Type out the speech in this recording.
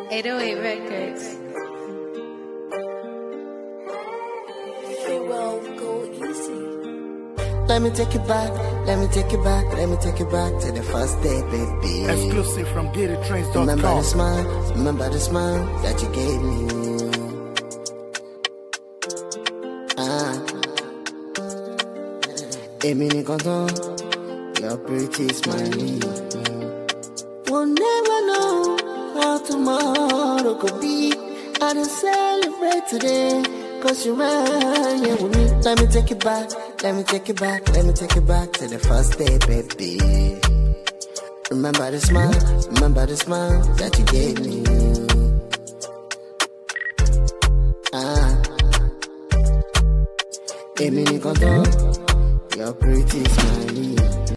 808 Records. It will go easy. Let me take you back, let me take you back, let me take you back to the first day, baby. Exclusive from GetItTrains.com. Remember the smile that you gave me. Emini Conton, your pretty smiley. We'll never know how tomorrow could be. I didn't celebrate today, cause you ran here with me. Let me take you back, let me take you back, let me take you back to the first day, baby. Remember the smile that you gave me. Emini Conton, your pretty smiley.